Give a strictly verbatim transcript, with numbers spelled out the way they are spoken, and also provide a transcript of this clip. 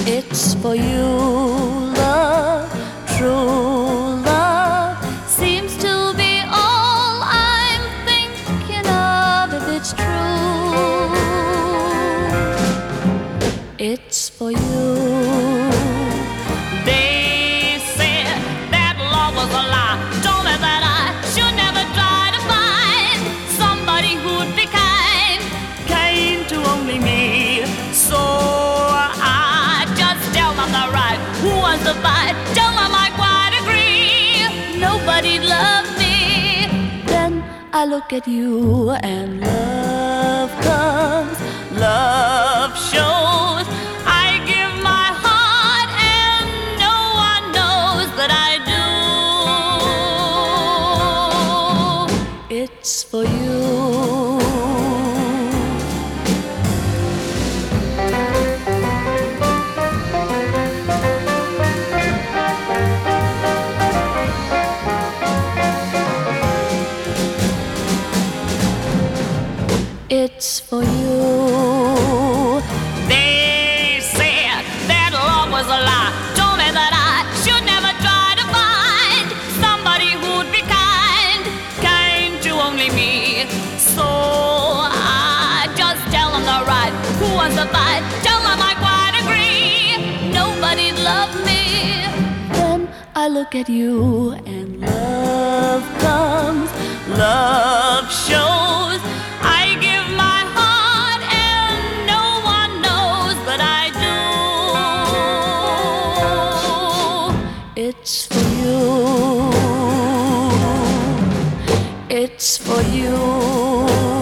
It's for you, love, true love seems to be all I'm thinking of. If it's true, it's for you. They said that love was a lie, told me that I should never try to find somebody who'd be kind, kind to only me. So I just tell them the right, who wants to fight? Tell them I quite agree, nobody loved me. Then I look at you and love comes, Love shows. I give my heart and no one knows that I do. it's for you. It's for you. They said that love was a lie, told me that I should never try to find somebody who'd be kind, kind to only me. So I just tell them the right, who wants to fight? Tell them I quite agree, nobody loved me. Then I look at you and love comes, Love shows. I give my heart and no one knows that I do. It's for you. It's for you.